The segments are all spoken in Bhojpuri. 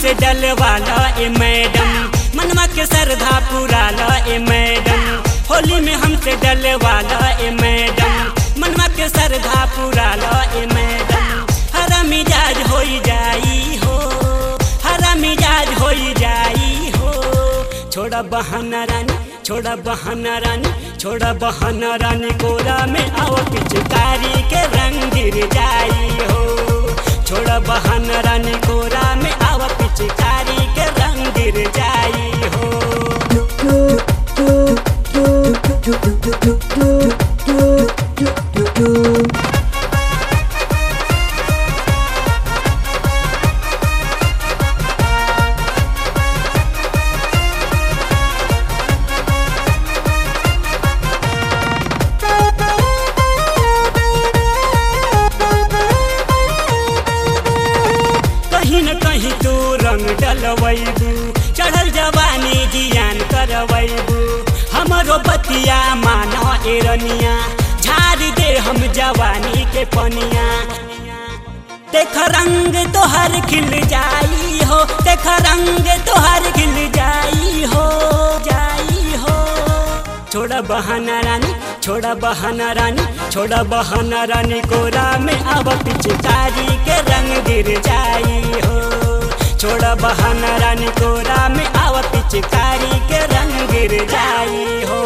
हमसे डलवाला ए मैडम, मनवा के श्रद्धा पुराला ए मैडम। होली में हमसे डलवाला ए मैडम, मनवा के श्रद्धा पुराला ए मैडम। हरा मिजाज होई जाई हो, हरा मिजाज होई जाई हो। छोड़ा बहाना रानी, छोड़ा बहाना रानी, छोड़ा बहाना रानी, कोरा में आओ पिचकारी के रंग गिर जाई हो। छोड़ा बहाना रानी, कोरा में आओ पिचकारी के रंग गिर जाई हो। कहीं न कहीं तू रंग डलवैबू, चढ़ल जवानी जियान करवैबू। हमरो बतिया मानो एरनिया, झाड़ दे हम जवानी के पनिया। देख रंग तोहर खिल जाई हो, देख रंग तोहर खिल जाई हो, जाई हो। छोड़ा बहाना रानी, छोड़ा बहाना रानी, छोड़ा बहाना रानी, कोरा में अब पिचकारी के रंग गिर जाई हो। छोड़ा बहाना रानी, कोरा में अब पिचकारी के रंग गिर जाई हो।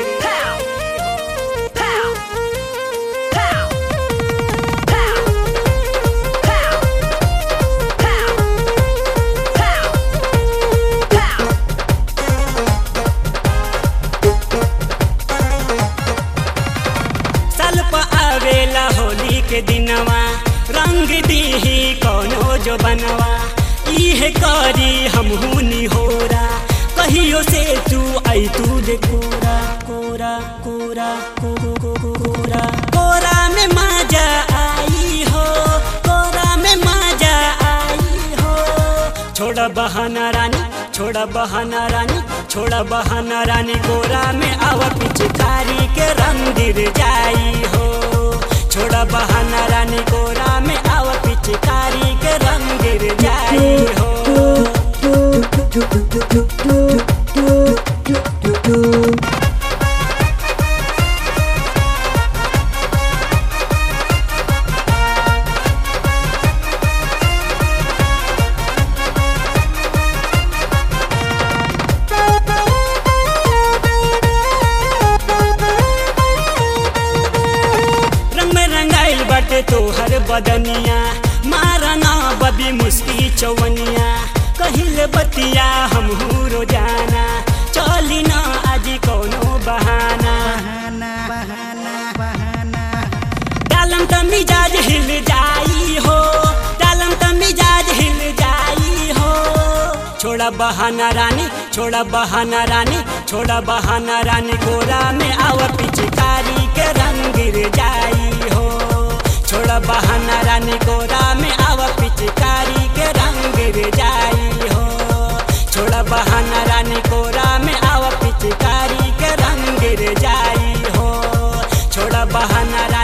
आवेला होली के दिनवा, रंग दीही कौनो जो बनवा। इहे करी हमहू निहोरा, कहियो से तू आई तू दे कोरा कोरा कोरा कोरा। कोरा में मजा आई हो, कोरा में मजा आई हो। छोड़ा बहाना रानी, छोड़ा बहाना रानी, छोड़ा बहाना रानी, कोरा में आवा पिचकारी के रंग गिर जाई हो। छोड़ा बहाना रानी, कोरा में आवा पिचकारी के रंग गिर जाई हो। बटे तोहर बदनिया, मारना बबी मुस्की चौवनिया। कहिल बतिया हमहू रोजाना, चली ना आज कौनो बहाना। डालम त मिजाज हिल जाई हो, डालम त मिजाज हिल जाई हो। छोड़ा बहाना रानी, छोड़ा बहाना रानी, छोड़ा बहाना रानी, कोरा में आवा पिचकारी के रंग गिर जाई हो। छोड़ा बहाना रानी, कोरा में आवा पिचकारी के रंग गिर जाई हो। छोड़ा बहाना रानी, कोरा में आवा पिचकारी के रंग गिर जाई हो। छोड़ा बहाना